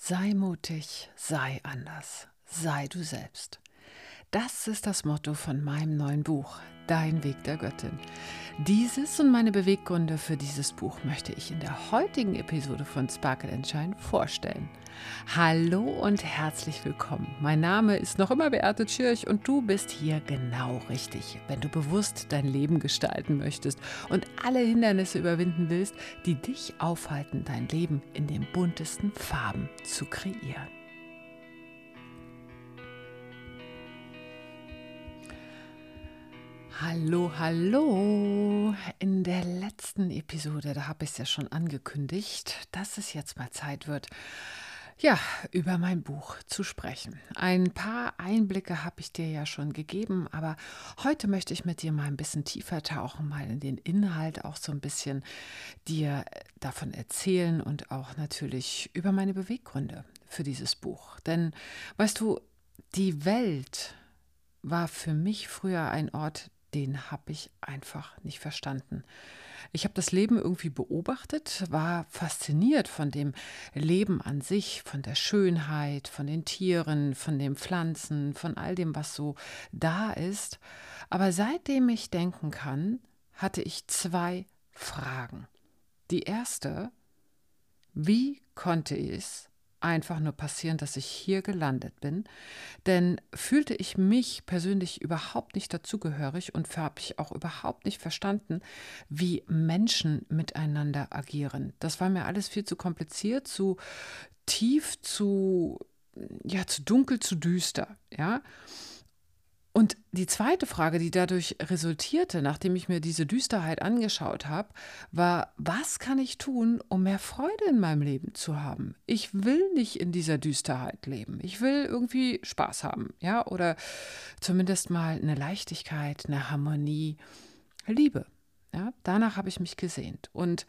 Sei mutig, sei anders, sei du selbst. Das ist das Motto von meinem neuen Buch, Dein Weg der Göttin. Dieses und meine Beweggründe für dieses Buch möchte ich in der heutigen Episode von Sparkle and Shine vorstellen. Hallo und herzlich willkommen. Mein Name ist noch immer Beate Tschirch und du bist hier genau richtig, wenn du bewusst dein Leben gestalten möchtest und alle Hindernisse überwinden willst, die dich aufhalten, dein Leben in den buntesten Farben zu kreieren. Hallo, hallo. In der letzten Episode, da habe ich es ja schon angekündigt, dass es jetzt mal Zeit wird, ja, über mein Buch zu sprechen. Ein paar Einblicke habe ich dir ja schon gegeben, aber heute möchte ich mit dir mal ein bisschen tiefer tauchen, mal in den Inhalt auch so ein bisschen dir davon erzählen und auch natürlich über meine Beweggründe für dieses Buch. Denn, weißt du, die Welt war für mich früher ein Ort, den habe ich einfach nicht verstanden. Ich habe das Leben irgendwie beobachtet, war fasziniert von dem Leben an sich, von der Schönheit, von den Tieren, von den Pflanzen, von all dem, was so da ist. Aber seitdem ich denken kann, hatte ich zwei Fragen. Die erste: Wie konnte es einfach nur passieren, dass ich hier gelandet bin? Denn fühlte ich mich persönlich überhaupt nicht dazugehörig und habe ich auch überhaupt nicht verstanden, wie Menschen miteinander agieren. Das war mir alles viel zu kompliziert, zu tief, zu dunkel, zu düster, ja. Und die zweite Frage, die dadurch resultierte, nachdem ich mir diese Düsterheit angeschaut habe, war: Was kann ich tun, um mehr Freude in meinem Leben zu haben? Ich will nicht in dieser Düsterheit leben. Ich will irgendwie Spaß haben, ja, oder zumindest mal eine Leichtigkeit, eine Harmonie, Liebe. Ja, danach habe ich mich gesehnt. Und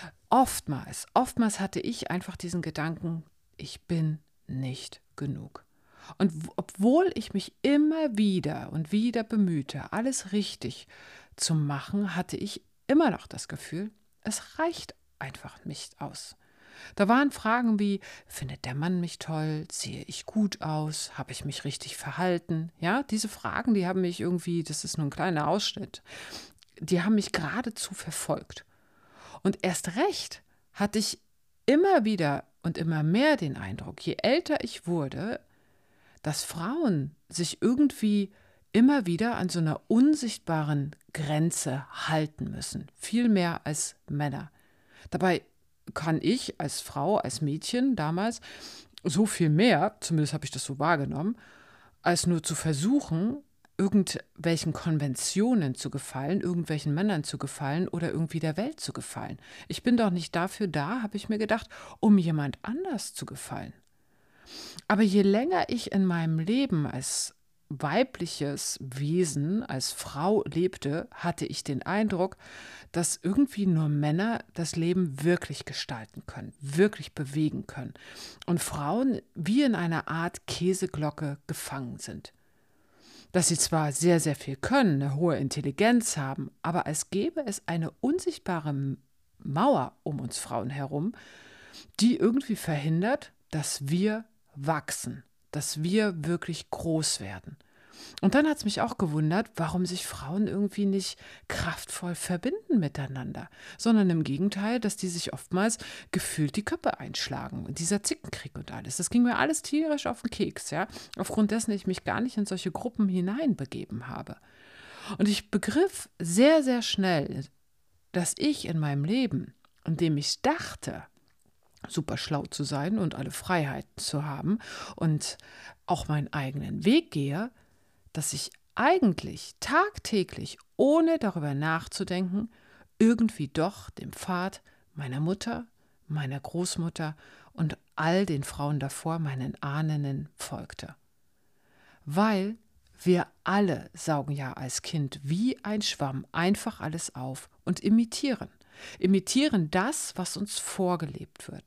oftmals hatte ich einfach diesen Gedanken: Ich bin nicht genug. Und obwohl ich mich immer wieder und wieder bemühte, alles richtig zu machen, hatte ich immer noch das Gefühl, es reicht einfach nicht aus. Da waren Fragen wie: Findet der Mann mich toll? Sehe ich gut aus? Habe ich mich richtig verhalten? Ja, diese Fragen, die haben mich irgendwie, das ist nur ein kleiner Ausschnitt, die haben mich geradezu verfolgt. Und erst recht hatte ich immer wieder und immer mehr den Eindruck, je älter ich wurde, dass Frauen sich irgendwie immer wieder an so einer unsichtbaren Grenze halten müssen, viel mehr als Männer. Dabei kann ich als Frau, als Mädchen damals so viel mehr, zumindest habe ich das so wahrgenommen, als nur zu versuchen, irgendwelchen Konventionen zu gefallen, irgendwelchen Männern zu gefallen oder irgendwie der Welt zu gefallen. Ich bin doch nicht dafür da, habe ich mir gedacht, um jemand anders zu gefallen. Aber je länger ich in meinem Leben als weibliches Wesen, als Frau lebte, hatte ich den Eindruck, dass irgendwie nur Männer das Leben wirklich gestalten können, wirklich bewegen können und Frauen wie in einer Art Käseglocke gefangen sind. Dass sie zwar sehr, sehr viel können, eine hohe Intelligenz haben, aber als gäbe es eine unsichtbare Mauer um uns Frauen herum, die irgendwie verhindert, dass wir wachsen, dass wir wirklich groß werden. Und dann hat es mich auch gewundert, warum sich Frauen irgendwie nicht kraftvoll verbinden miteinander, sondern im Gegenteil, dass die sich oftmals gefühlt die Köpfe einschlagen. Und dieser Zickenkrieg und alles, das ging mir alles tierisch auf den Keks, ja, aufgrund dessen ich mich gar nicht in solche Gruppen hineinbegeben habe. Und ich begriff sehr, sehr schnell, dass ich in meinem Leben, in dem ich dachte, super schlau zu sein und alle Freiheiten zu haben und auch meinen eigenen Weg gehe, dass ich eigentlich tagtäglich, ohne darüber nachzudenken, irgendwie doch dem Pfad meiner Mutter, meiner Großmutter und all den Frauen davor, meinen Ahnen, folgte. Weil wir alle saugen ja als Kind wie ein Schwamm einfach alles auf und imitieren. Imitieren das, was uns vorgelebt wird.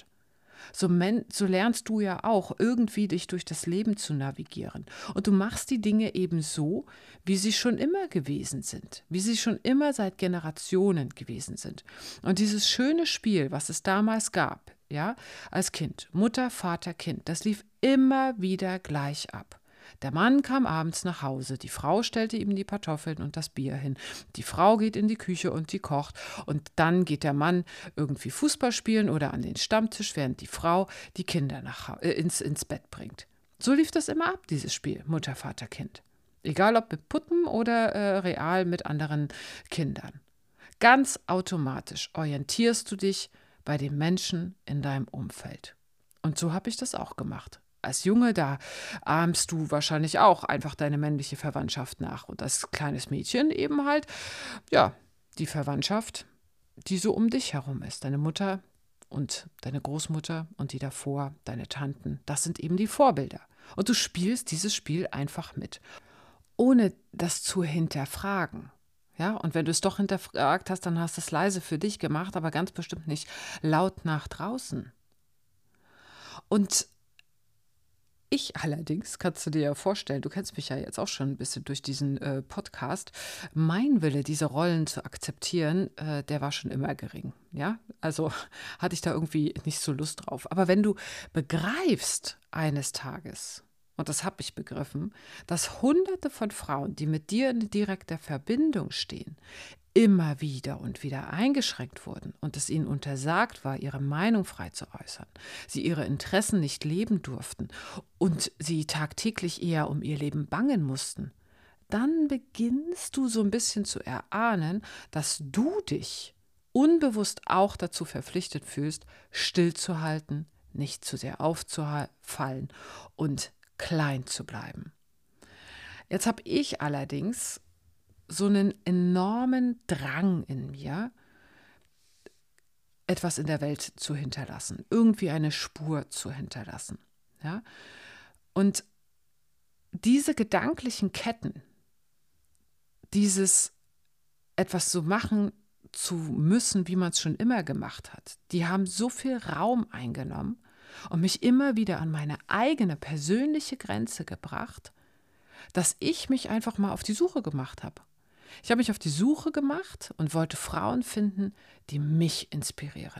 So lernst du ja auch irgendwie dich durch das Leben zu navigieren. Und du machst die Dinge eben so, wie sie schon immer gewesen sind, wie sie schon immer seit Generationen gewesen sind. Und dieses schöne Spiel, was es damals gab, ja, als Kind. Mutter, Vater, Kind. Das lief immer wieder gleich ab. Der Mann kam abends nach Hause, die Frau stellte ihm die Kartoffeln und das Bier hin. Die Frau geht in die Küche und die kocht und dann geht der Mann irgendwie Fußball spielen oder an den Stammtisch, während die Frau die Kinder ins Bett bringt. So lief das immer ab, dieses Spiel, Mutter, Vater, Kind. Egal ob mit Puppen oder real mit anderen Kindern. Ganz automatisch orientierst du dich bei den Menschen in deinem Umfeld. Und so habe ich das auch gemacht. Als Junge, da ahmst du wahrscheinlich auch einfach deine männliche Verwandtschaft nach. Und als kleines Mädchen eben halt, ja, die Verwandtschaft, die so um dich herum ist. Deine Mutter und deine Großmutter und die davor, deine Tanten, das sind eben die Vorbilder. Und du spielst dieses Spiel einfach mit, ohne das zu hinterfragen. Ja, und wenn du es doch hinterfragt hast, dann hast du es leise für dich gemacht, aber ganz bestimmt nicht laut nach draußen. Und ich allerdings, kannst du dir ja vorstellen, du kennst mich ja jetzt auch schon ein bisschen durch diesen Podcast, mein Wille, diese Rollen zu akzeptieren, der war schon immer gering. Ja, also hatte ich da irgendwie nicht so Lust drauf. Aber wenn du begreifst eines Tages, und das habe ich begriffen, dass Hunderte von Frauen, die mit dir in direkter Verbindung stehen, immer wieder und wieder eingeschränkt wurden und es ihnen untersagt war, ihre Meinung frei zu äußern, sie ihre Interessen nicht leben durften und sie tagtäglich eher um ihr Leben bangen mussten, dann beginnst du so ein bisschen zu erahnen, dass du dich unbewusst auch dazu verpflichtet fühlst, stillzuhalten, nicht zu sehr aufzufallen und klein zu bleiben. Jetzt habe ich allerdings so einen enormen Drang in mir, etwas in der Welt zu hinterlassen, irgendwie eine Spur zu hinterlassen. Ja? Und diese gedanklichen Ketten, dieses etwas so machen zu müssen, wie man es schon immer gemacht hat, die haben so viel Raum eingenommen und mich immer wieder an meine eigene persönliche Grenze gebracht, dass ich mich einfach mal auf die Suche gemacht habe. Ich habe mich auf die Suche gemacht und wollte Frauen finden, die mich inspirieren.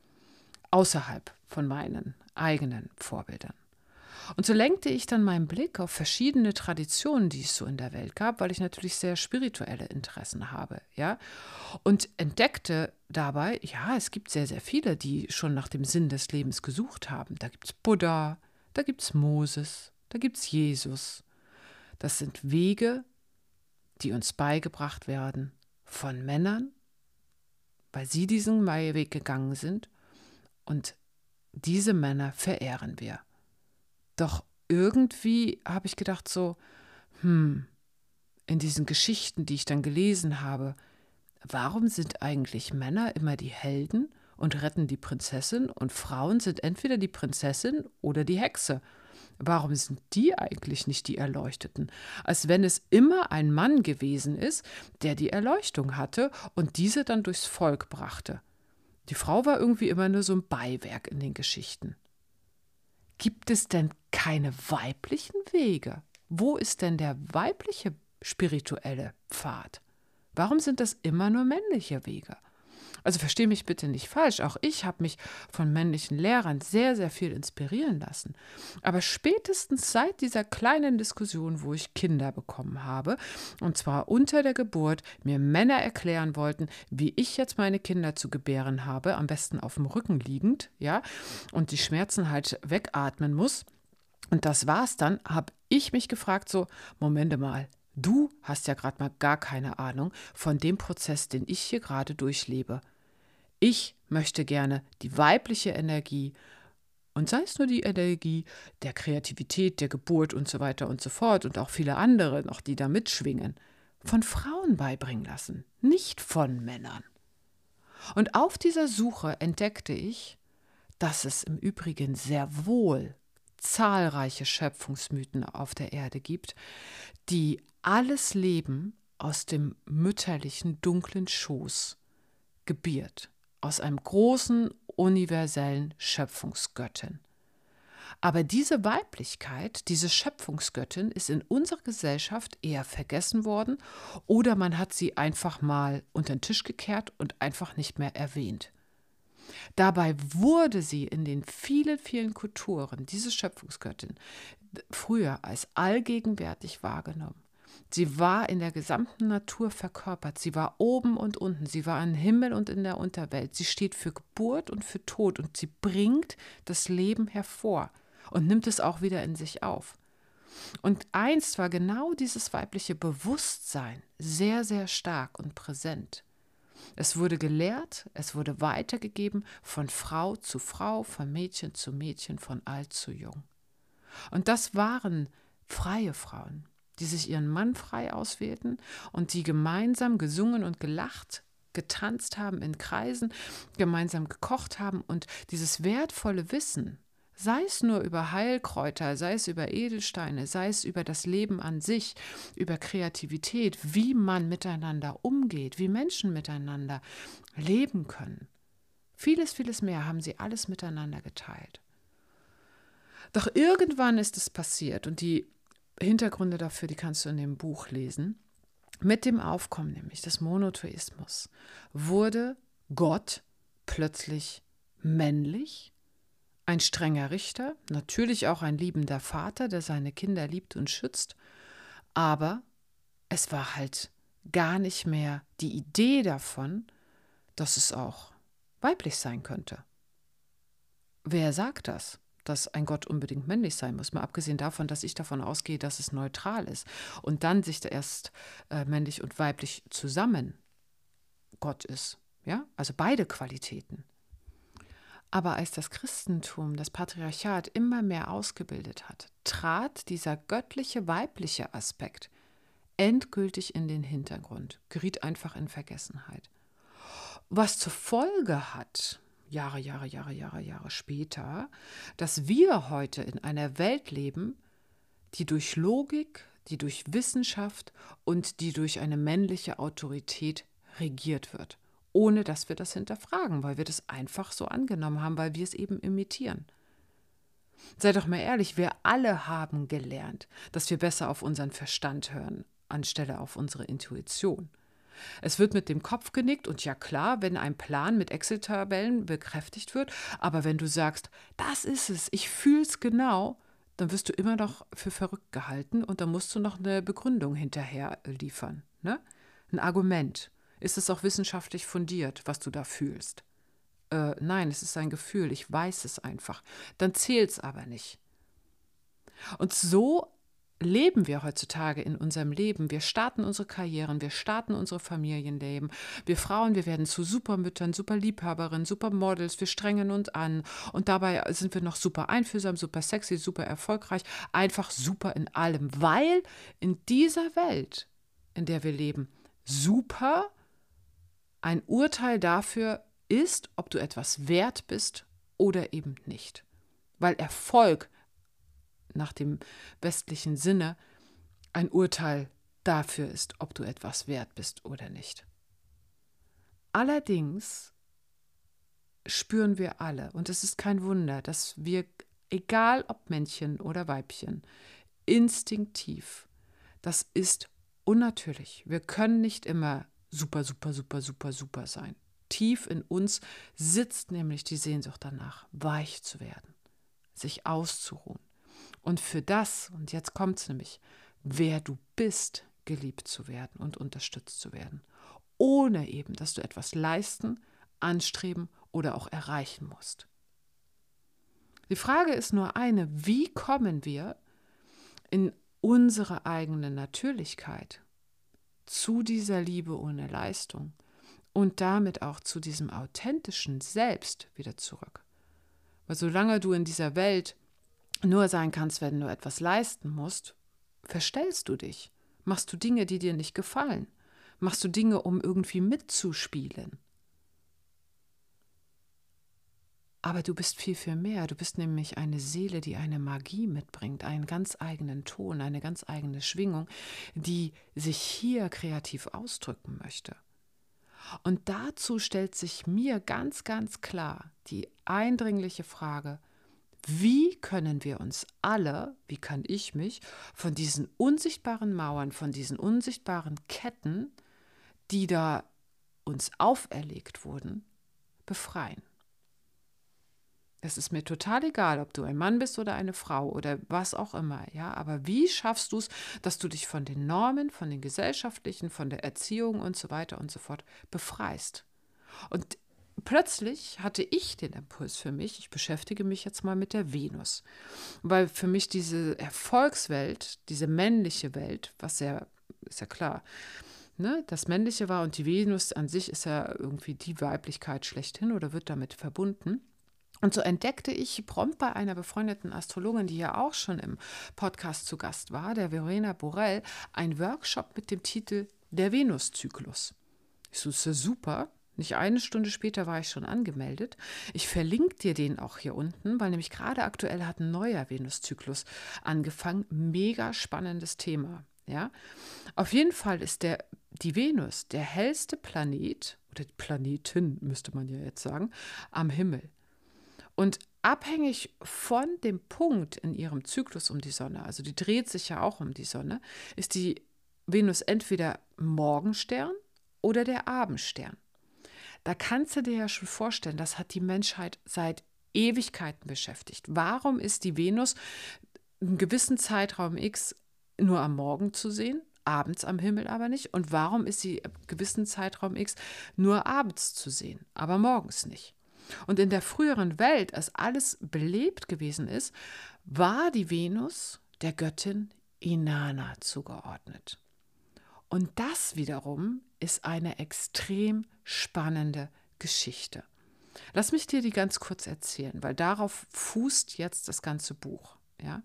Außerhalb von meinen eigenen Vorbildern. Und so lenkte ich dann meinen Blick auf verschiedene Traditionen, die es so in der Welt gab, weil ich natürlich sehr spirituelle Interessen habe, ja, und entdeckte dabei, ja, es gibt sehr, sehr viele, die schon nach dem Sinn des Lebens gesucht haben. Da gibt es Buddha, da gibt es Moses, da gibt es Jesus. Das sind Wege, die uns beigebracht werden von Männern, weil sie diesen Weg gegangen sind, und diese Männer verehren wir. Doch irgendwie habe ich gedacht so, in diesen Geschichten, die ich dann gelesen habe, warum sind eigentlich Männer immer die Helden und retten die Prinzessin und Frauen sind entweder die Prinzessin oder die Hexe? Warum sind die eigentlich nicht die Erleuchteten? Als wenn es immer ein Mann gewesen ist, der die Erleuchtung hatte und diese dann durchs Volk brachte. Die Frau war irgendwie immer nur so ein Beiwerk in den Geschichten. Gibt es denn keine weiblichen Wege? Wo ist denn der weibliche spirituelle Pfad? Warum sind das immer nur männliche Wege? Also verstehe mich bitte nicht falsch, auch ich habe mich von männlichen Lehrern sehr, sehr viel inspirieren lassen. Aber spätestens seit dieser kleinen Diskussion, wo ich Kinder bekommen habe, und zwar unter der Geburt, mir Männer erklären wollten, wie ich jetzt meine Kinder zu gebären habe, am besten auf dem Rücken liegend, ja, und die Schmerzen halt wegatmen muss. Und das war's dann, habe ich mich gefragt, so, Momente mal, du hast ja gerade mal gar keine Ahnung von dem Prozess, den ich hier gerade durchlebe. Ich möchte gerne die weibliche Energie, und sei es nur die Energie der Kreativität, der Geburt und so weiter und so fort und auch viele andere noch, die da mitschwingen, von Frauen beibringen lassen, nicht von Männern. Und auf dieser Suche entdeckte ich, dass es im Übrigen sehr wohl zahlreiche Schöpfungsmythen auf der Erde gibt, die alles Leben aus dem mütterlichen dunklen Schoß gebiert, aus einem großen universellen Schöpfungsgöttin. Aber diese Weiblichkeit, diese Schöpfungsgöttin ist in unserer Gesellschaft eher vergessen worden oder man hat sie einfach mal unter den Tisch gekehrt und einfach nicht mehr erwähnt. Dabei wurde sie in den vielen, vielen Kulturen, diese Schöpfungsgöttin, früher als allgegenwärtig wahrgenommen. Sie war in der gesamten Natur verkörpert. Sie war oben und unten. Sie war im Himmel und in der Unterwelt. Sie steht für Geburt und für Tod und sie bringt das Leben hervor und nimmt es auch wieder in sich auf. Und einst war genau dieses weibliche Bewusstsein sehr, sehr stark und präsent. Es wurde gelehrt, es wurde weitergegeben von Frau zu Frau, von Mädchen zu Mädchen, von alt zu jung. Und das waren freie Frauen, die sich ihren Mann frei auswählten und die gemeinsam gesungen und gelacht, getanzt haben in Kreisen, gemeinsam gekocht haben und dieses wertvolle Wissen, sei es nur über Heilkräuter, sei es über Edelsteine, sei es über das Leben an sich, über Kreativität, wie man miteinander umgeht, wie Menschen miteinander leben können. Vieles, vieles mehr haben sie alles miteinander geteilt. Doch irgendwann ist es passiert und die Hintergründe dafür, die kannst du in dem Buch lesen. Mit dem Aufkommen nämlich des Monotheismus wurde Gott plötzlich männlich, ein strenger Richter, natürlich auch ein liebender Vater, der seine Kinder liebt und schützt, aber es war halt gar nicht mehr die Idee davon, dass es auch weiblich sein könnte. Wer sagt das? Dass ein Gott unbedingt männlich sein muss, mal abgesehen davon, dass ich davon ausgehe, dass es neutral ist und dann sich da erst männlich und weiblich zusammen Gott ist, ja, also beide Qualitäten. Aber als das Christentum, das Patriarchat immer mehr ausgebildet hat, trat dieser göttliche weibliche Aspekt endgültig in den Hintergrund, geriet einfach in Vergessenheit. Was zur Folge hat, Jahre später, dass wir heute in einer Welt leben, die durch Logik, die durch Wissenschaft und die durch eine männliche Autorität regiert wird, ohne dass wir das hinterfragen, weil wir das einfach so angenommen haben, weil wir es eben imitieren. Sei doch mal ehrlich, wir alle haben gelernt, dass wir besser auf unseren Verstand hören, anstelle auf unsere Intuition. Es wird mit dem Kopf genickt und ja klar, wenn ein Plan mit Excel-Tabellen bekräftigt wird, aber wenn du sagst, das ist es, ich fühle es genau, dann wirst du immer noch für verrückt gehalten und dann musst du noch eine Begründung hinterher liefern, ne? Ein Argument. Ist es auch wissenschaftlich fundiert, was du da fühlst? Nein, es ist ein Gefühl, ich weiß es einfach. Dann zählt es aber nicht. Und so leben wir heutzutage in unserem Leben. Wir starten unsere Karrieren, wir starten unsere Familienleben. Wir Frauen, wir werden zu Supermüttern, Superliebhaberinnen, Supermodels, wir strengen uns an und dabei sind wir noch super einfühlsam, super sexy, super erfolgreich, einfach super in allem, weil in dieser Welt, in der wir leben, super ein Urteil dafür ist, ob du etwas wert bist oder eben nicht. Weil Erfolg nach dem westlichen Sinne ein Urteil dafür ist, ob du etwas wert bist oder nicht. Allerdings spüren wir alle, und es ist kein Wunder, dass wir, egal ob Männchen oder Weibchen, instinktiv, das ist unnatürlich. Wir können nicht immer super sein. Tief in uns sitzt nämlich die Sehnsucht danach, weich zu werden, sich auszuruhen. Und für das, und jetzt kommt es nämlich, wer du bist, geliebt zu werden und unterstützt zu werden, ohne eben, dass du etwas leisten, anstreben oder auch erreichen musst. Die Frage ist nur eine, wie kommen wir in unsere eigene Natürlichkeit zu dieser Liebe ohne Leistung und damit auch zu diesem authentischen Selbst wieder zurück? Weil solange du in dieser Welt nur sein kannst, wenn du etwas leisten musst, verstellst du dich. Machst du Dinge, die dir nicht gefallen. Machst du Dinge, um irgendwie mitzuspielen. Aber du bist viel, viel mehr. Du bist nämlich eine Seele, die eine Magie mitbringt, einen ganz eigenen Ton, eine ganz eigene Schwingung, die sich hier kreativ ausdrücken möchte. Und dazu stellt sich mir ganz, ganz klar die eindringliche Frage, wie können wir uns alle, wie kann ich mich, von diesen unsichtbaren Mauern, von diesen unsichtbaren Ketten, die da uns auferlegt wurden, befreien? Es ist mir total egal, ob du ein Mann bist oder eine Frau oder was auch immer, ja. Aber wie schaffst du es, dass du dich von den Normen, von den gesellschaftlichen, von der Erziehung und so weiter und so fort befreist? Und plötzlich hatte ich den Impuls für mich, ich beschäftige mich jetzt mal mit der Venus, weil für mich diese Erfolgswelt, diese männliche Welt, was ja, ist ja klar, ne, das Männliche war und die Venus an sich ist ja irgendwie die Weiblichkeit schlechthin oder wird damit verbunden. Und so entdeckte ich prompt bei einer befreundeten Astrologin, die ja auch schon im Podcast zu Gast war, der Verena Borell, einen Workshop mit dem Titel Der Venuszyklus. Ich so, ist ja super. Nicht eine Stunde später war ich schon angemeldet. Ich verlinke dir den auch hier unten, weil nämlich gerade aktuell hat ein neuer Venuszyklus angefangen. Mega spannendes Thema. Ja? Auf jeden Fall ist die Venus der hellste Planet, oder Planetin müsste man ja jetzt sagen, am Himmel. Und abhängig von dem Punkt in ihrem Zyklus um die Sonne, also die dreht sich ja auch um die Sonne, ist die Venus entweder Morgenstern oder der Abendstern. Da kannst du dir ja schon vorstellen, das hat die Menschheit seit Ewigkeiten beschäftigt. Warum ist die Venus einen gewissen Zeitraum X nur am Morgen zu sehen, abends am Himmel aber nicht? Und warum ist sie einen gewissen Zeitraum X nur abends zu sehen, aber morgens nicht? Und in der früheren Welt, als alles belebt gewesen ist, war die Venus der Göttin Inanna zugeordnet. Und das wiederum ist eine extrem spannende Geschichte. Lass mich dir die ganz kurz erzählen, weil darauf fußt jetzt das ganze Buch. Ja?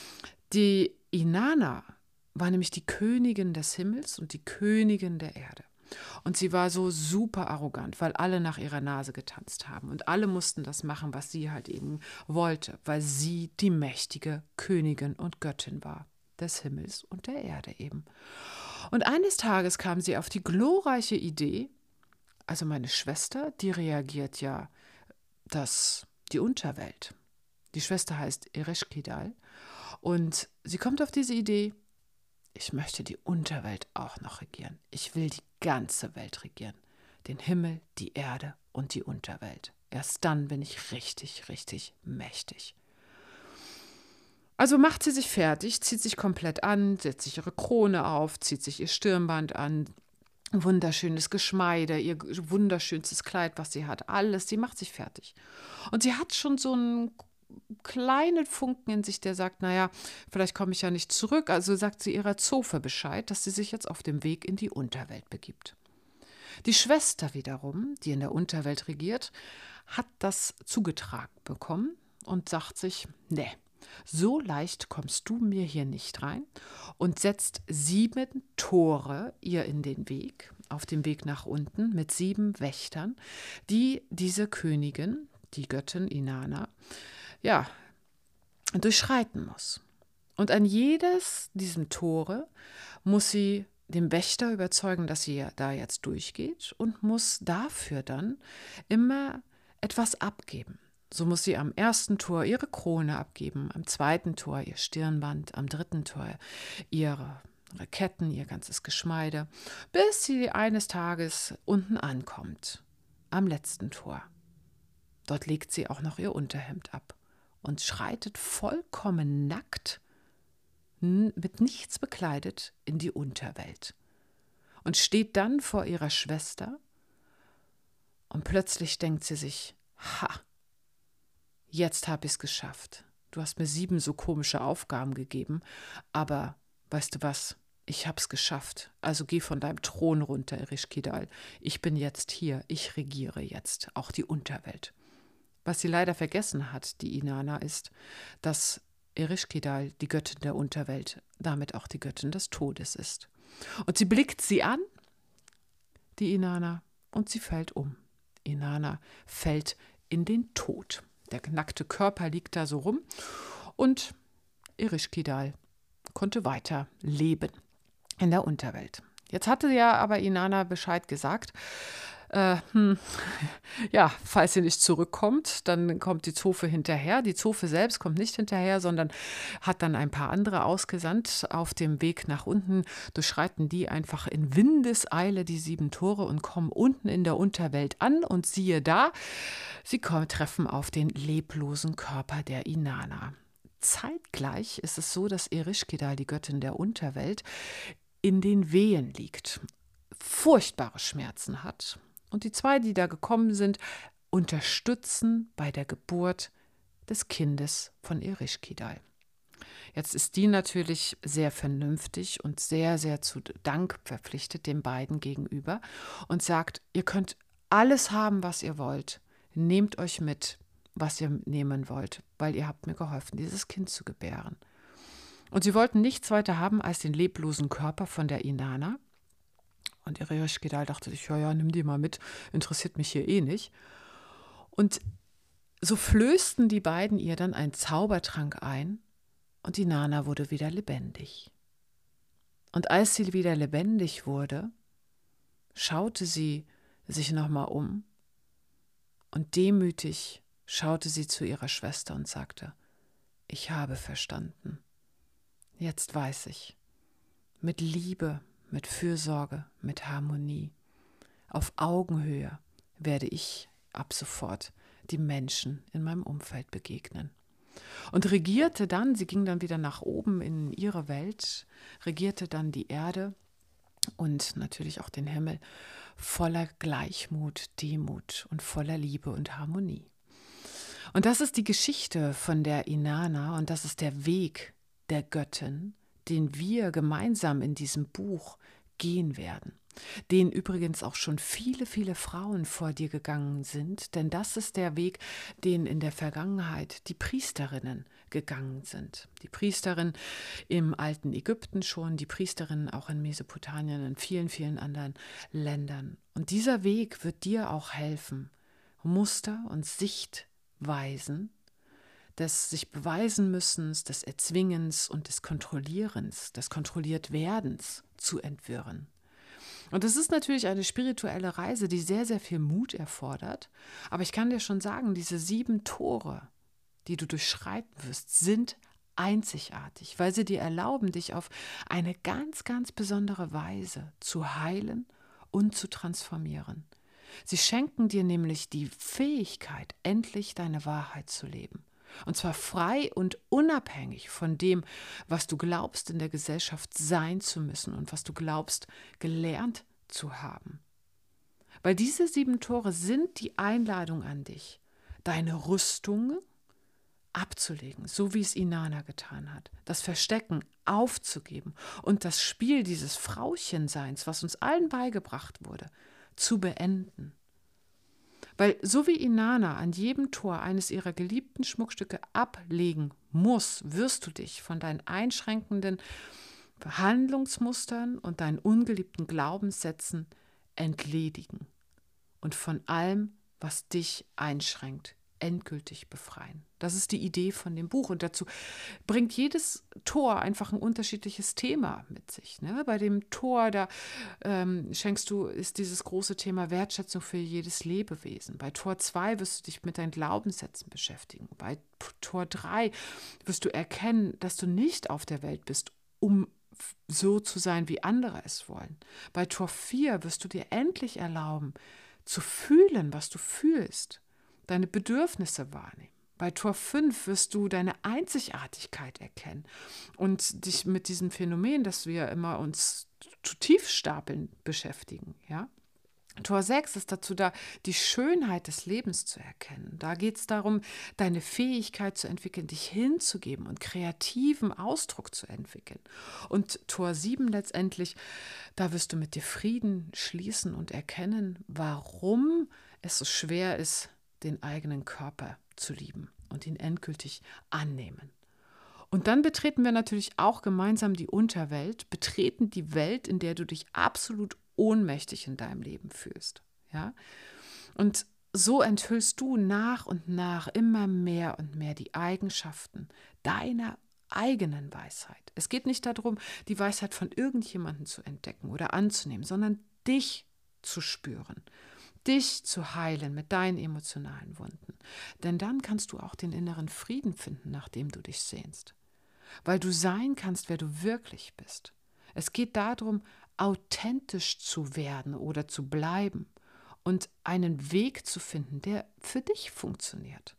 Die Inanna war nämlich die Königin des Himmels und die Königin der Erde. Und sie war so super arrogant, weil alle nach ihrer Nase getanzt haben. Und alle mussten das machen, was sie halt eben wollte, weil sie die mächtige Königin und Göttin war, des Himmels und der Erde eben. Und eines Tages kam sie auf die glorreiche Idee, also meine Schwester, die reagiert ja, dass die Unterwelt, die Schwester heißt Ereshkigal, und sie kommt auf diese Idee, ich möchte die Unterwelt auch noch regieren. Ich will die ganze Welt regieren. Den Himmel, die Erde und die Unterwelt. Erst dann bin ich richtig, richtig mächtig. Also macht sie sich fertig, zieht sich komplett an, setzt sich ihre Krone auf, zieht sich ihr Stirnband an, wunderschönes Geschmeide, ihr wunderschönstes Kleid, was sie hat, alles, sie macht sich fertig. Und sie hat schon so einen kleinen Funken in sich, der sagt, naja, vielleicht komme ich ja nicht zurück. Also sagt sie ihrer Zofe Bescheid, dass sie sich jetzt auf dem Weg in die Unterwelt begibt. Die Schwester wiederum, die in der Unterwelt regiert, hat das zugetragen bekommen und sagt sich, nee, so leicht kommst du mir hier nicht rein, und setzt 7 Tore ihr in den Weg, auf dem Weg nach unten, mit 7 Wächtern, die diese Königin, die Göttin Inanna, ja, durchschreiten muss. Und an jedes diesem Tore muss sie den Wächter überzeugen, dass sie ja da jetzt durchgeht, und muss dafür dann immer etwas abgeben. So muss sie am ersten Tor ihre Krone abgeben, am zweiten Tor ihr Stirnband, am dritten Tor ihre Ketten, ihr ganzes Geschmeide, bis sie eines Tages unten ankommt, am letzten Tor. Dort legt sie auch noch ihr Unterhemd ab und schreitet vollkommen nackt, mit nichts bekleidet, in die Unterwelt. Und steht dann vor ihrer Schwester, und plötzlich denkt sie sich, ha, jetzt habe ich es geschafft. Du hast mir 7 so komische Aufgaben gegeben, aber weißt du was? Ich habe es geschafft. Also geh von deinem Thron runter, Ereshkigal. Ich bin jetzt hier. Ich regiere jetzt auch die Unterwelt. Was sie leider vergessen hat, die Inanna, ist, dass Ereshkigal, die Göttin der Unterwelt, damit auch die Göttin des Todes ist. Und sie blickt sie an, die Inanna, und sie fällt um. Inanna fällt in den Tod. Der nackte Körper liegt da so rum, und Ereshkigal konnte weiter leben in der Unterwelt. Jetzt hatte ja aber Inanna Bescheid gesagt, Äh, hm, ja, falls sie nicht zurückkommt, dann kommt die Zofe hinterher. Die Zofe selbst kommt nicht hinterher, sondern hat dann ein paar andere ausgesandt. Auf dem Weg nach unten durchschreiten die einfach in Windeseile die 7 Tore und kommen unten in der Unterwelt an. Und siehe da, sie treffen auf den leblosen Körper der Inanna. Zeitgleich ist es so, dass Ereshkigal, die Göttin der Unterwelt, in den Wehen liegt, furchtbare Schmerzen hat. Und die 2, die da gekommen sind, unterstützen bei der Geburt des Kindes von Ereshkigal. Jetzt ist die natürlich sehr vernünftig und sehr, sehr zu Dank verpflichtet den beiden gegenüber und sagt, ihr könnt alles haben, was ihr wollt. Nehmt euch mit, was ihr nehmen wollt, weil ihr habt mir geholfen, dieses Kind zu gebären. Und sie wollten nichts weiter haben als den leblosen Körper von der Inanna. Und Ereshkigal dachte sich, ja, nimm die mal mit, interessiert mich hier eh nicht. Und so flößten die beiden ihr dann einen Zaubertrank ein und die Inanna wurde wieder lebendig. Und als sie wieder lebendig wurde, schaute sie sich nochmal um und demütig schaute sie zu ihrer Schwester und sagte, ich habe verstanden. Jetzt weiß ich. Mit Liebe, mit Fürsorge, mit Harmonie, auf Augenhöhe werde ich ab sofort die Menschen in meinem Umfeld begegnen. Und regierte dann, sie ging dann wieder nach oben in ihre Welt, regierte dann die Erde und natürlich auch den Himmel voller Gleichmut, Demut und voller Liebe und Harmonie. Und das ist die Geschichte von der Inanna und das ist der Weg der Göttin, den wir gemeinsam in diesem Buch gehen werden. Den übrigens auch schon viele, viele Frauen vor dir gegangen sind, denn das ist der Weg, den in der Vergangenheit die Priesterinnen gegangen sind. Die Priesterin im alten Ägypten schon, die Priesterinnen auch in Mesopotamien, in vielen, vielen anderen Ländern. Und dieser Weg wird dir auch helfen, Muster und Sichtweisen des sich beweisen müssens, des Erzwingens und des Kontrollierens, des Kontrolliertwerdens zu entwirren. Und das ist natürlich eine spirituelle Reise, die sehr, sehr viel Mut erfordert. Aber ich kann dir schon sagen, diese 7 Tore, die du durchschreiten wirst, sind einzigartig, weil sie dir erlauben, dich auf eine ganz, ganz besondere Weise zu heilen und zu transformieren. Sie schenken dir nämlich die Fähigkeit, endlich deine Wahrheit zu leben. Und zwar frei und unabhängig von dem, was du glaubst, in der Gesellschaft sein zu müssen und was du glaubst, gelernt zu haben. Weil diese 7 Tore sind die Einladung an dich, deine Rüstung abzulegen, so wie es Inanna getan hat, das Verstecken aufzugeben und das Spiel dieses Frauchenseins, was uns allen beigebracht wurde, zu beenden. Weil so wie Inanna an jedem Tor eines ihrer geliebten Schmuckstücke ablegen muss, wirst du dich von deinen einschränkenden Handlungsmustern und deinen ungeliebten Glaubenssätzen entledigen und von allem, was dich einschränkt, endgültig befreien. Das ist die Idee von dem Buch und dazu bringt jedes Tor einfach ein unterschiedliches Thema mit sich. Ne? Bei dem Tor, da ist dieses große Thema Wertschätzung für jedes Lebewesen. Bei Tor 2 wirst du dich mit deinen Glaubenssätzen beschäftigen. Bei Tor 3 wirst du erkennen, dass du nicht auf der Welt bist, um so zu sein, wie andere es wollen. Bei Tor 4 wirst du dir endlich erlauben, zu fühlen, was du fühlst, deine Bedürfnisse wahrnehmen. Bei Tor 5 wirst du deine Einzigartigkeit erkennen und dich mit diesem Phänomen, dass wir immer uns zu Tiefstapeln beschäftigen, ja. Tor 6 ist dazu da, die Schönheit des Lebens zu erkennen. Da geht es darum, deine Fähigkeit zu entwickeln, dich hinzugeben und kreativen Ausdruck zu entwickeln. Und Tor 7 letztendlich, da wirst du mit dir Frieden schließen und erkennen, warum es so schwer ist, den eigenen Körper zu lieben und ihn endgültig annehmen. Und dann betreten wir natürlich auch gemeinsam die Unterwelt, betreten die Welt, in der du dich absolut ohnmächtig in deinem Leben fühlst. Ja? Und so enthüllst du nach und nach immer mehr und mehr die Eigenschaften deiner eigenen Weisheit. Es geht nicht darum, die Weisheit von irgendjemandem zu entdecken oder anzunehmen, sondern dich zu spüren, dich zu heilen mit deinen emotionalen Wunden. Denn dann kannst du auch den inneren Frieden finden, nach dem du dich sehnst. Weil du sein kannst, wer du wirklich bist. Es geht darum, authentisch zu werden oder zu bleiben und einen Weg zu finden, der für dich funktioniert.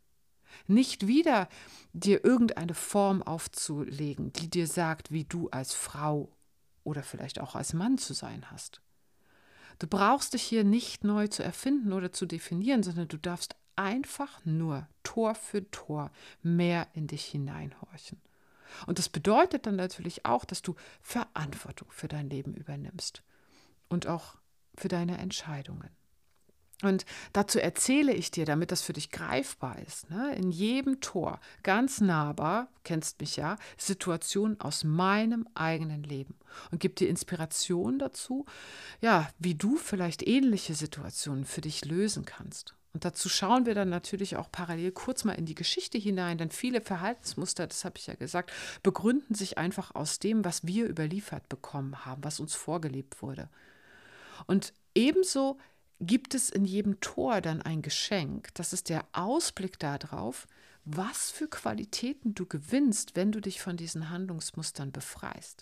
Nicht wieder dir irgendeine Form aufzulegen, die dir sagt, wie du als Frau oder vielleicht auch als Mann zu sein hast. Du brauchst dich hier nicht neu zu erfinden oder zu definieren, sondern du darfst einfach nur Tor für Tor mehr in dich hineinhorchen. Und das bedeutet dann natürlich auch, dass du Verantwortung für dein Leben übernimmst und auch für deine Entscheidungen. Und dazu erzähle ich dir, damit das für dich greifbar ist, ne, in jedem Tor, ganz nahbar, kennst mich ja, Situationen aus meinem eigenen Leben und gebe dir Inspiration dazu, ja, wie du vielleicht ähnliche Situationen für dich lösen kannst. Und dazu schauen wir dann natürlich auch parallel kurz mal in die Geschichte hinein, denn viele Verhaltensmuster, das habe ich ja gesagt, begründen sich einfach aus dem, was wir überliefert bekommen haben, was uns vorgelebt wurde. Und ebenso gibt es in jedem Tor dann ein Geschenk. Das ist der Ausblick darauf, was für Qualitäten du gewinnst, wenn du dich von diesen Handlungsmustern befreist.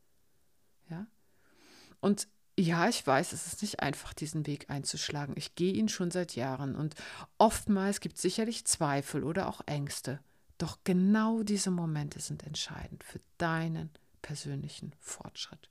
Ja? Und ja, ich weiß, es ist nicht einfach, diesen Weg einzuschlagen. Ich gehe ihn schon seit Jahren und oftmals gibt es sicherlich Zweifel oder auch Ängste. Doch genau diese Momente sind entscheidend für deinen persönlichen Fortschritt.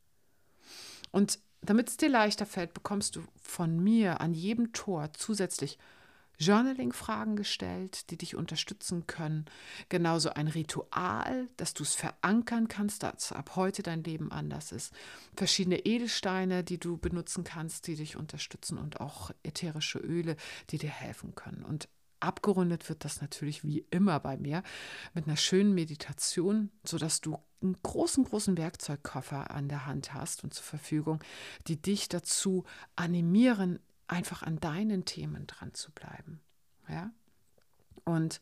Und damit es dir leichter fällt, bekommst du von mir an jedem Tor zusätzlich Journaling-Fragen gestellt, die dich unterstützen können. Genauso ein Ritual, dass du es verankern kannst, dass ab heute dein Leben anders ist. Verschiedene Edelsteine, die du benutzen kannst, die dich unterstützen und auch ätherische Öle, die dir helfen können. Und abgerundet wird das natürlich wie immer bei mir mit einer schönen Meditation, sodass du einen großen Werkzeugkoffer an der Hand hast und zur Verfügung, die dich dazu animieren, einfach an deinen Themen dran zu bleiben. Ja? Und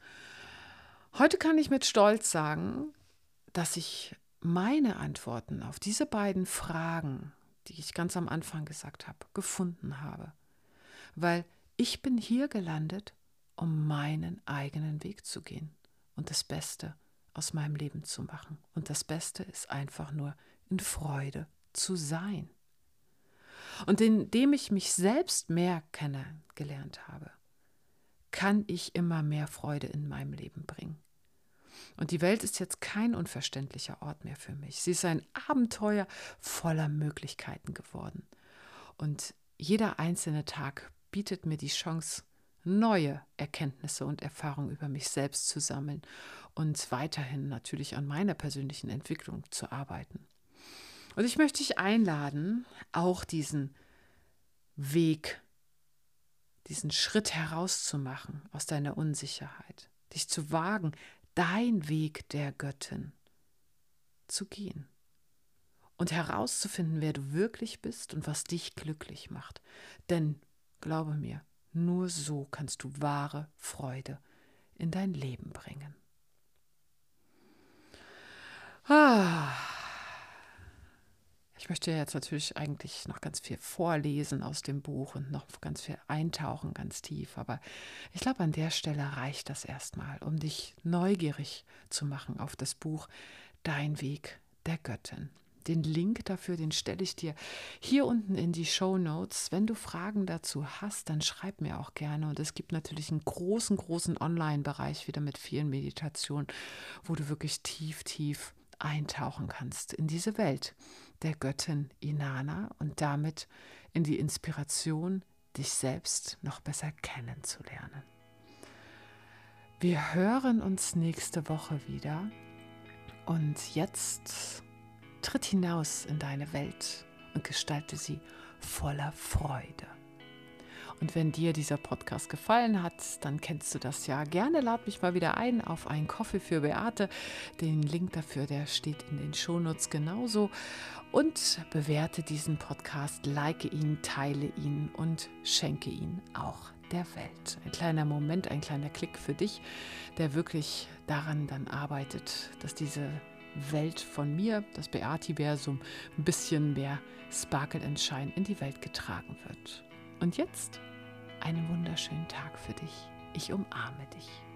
heute kann ich mit Stolz sagen, dass ich meine Antworten auf diese beiden Fragen, die ich ganz am Anfang gesagt habe, gefunden habe. Weil ich bin hier gelandet, um meinen eigenen Weg zu gehen und das Beste aus meinem Leben zu machen. Und das Beste ist einfach nur in Freude zu sein. Und indem ich mich selbst mehr kennengelernt habe, kann ich immer mehr Freude in meinem Leben bringen. Und die Welt ist jetzt kein unverständlicher Ort mehr für mich. Sie ist ein Abenteuer voller Möglichkeiten geworden. Und jeder einzelne Tag bietet mir die Chance, neue Erkenntnisse und Erfahrungen über mich selbst zu sammeln und weiterhin natürlich an meiner persönlichen Entwicklung zu arbeiten. Und ich möchte dich einladen, auch diesen Weg, diesen Schritt herauszumachen aus deiner Unsicherheit, dich zu wagen, dein Weg der Göttin zu gehen und herauszufinden, wer du wirklich bist und was dich glücklich macht. Denn, glaube mir, nur so kannst du wahre Freude in dein Leben bringen. Ich möchte jetzt natürlich eigentlich noch ganz viel vorlesen aus dem Buch und noch ganz viel eintauchen, ganz tief. Aber ich glaube, an der Stelle reicht das erstmal, um dich neugierig zu machen auf das Buch Dein Weg der Göttin. Den Link dafür, den stelle ich dir hier unten in die Shownotes. Wenn du Fragen dazu hast, dann schreib mir auch gerne. Und es gibt natürlich einen großen Online-Bereich wieder mit vielen Meditationen, wo du wirklich tief eintauchen kannst in diese Welt der Göttin Inanna und damit in die Inspiration, dich selbst noch besser kennenzulernen. Wir hören uns nächste Woche wieder und jetzt tritt hinaus in deine Welt und gestalte sie voller Freude. Und wenn dir dieser Podcast gefallen hat, dann kennst du das ja. Gerne lad mich mal wieder ein auf einen Kaffee für Beate. Den Link dafür, der steht in den Shownotes genauso. Und bewerte diesen Podcast, like ihn, teile ihn und schenke ihn auch der Welt. Ein kleiner Moment, ein kleiner Klick für dich, der wirklich daran dann arbeitet, dass diese Welt von mir, das Beativersum, ein bisschen mehr Sparkle and Shine in die Welt getragen wird. Und jetzt einen wunderschönen Tag für dich. Ich umarme dich.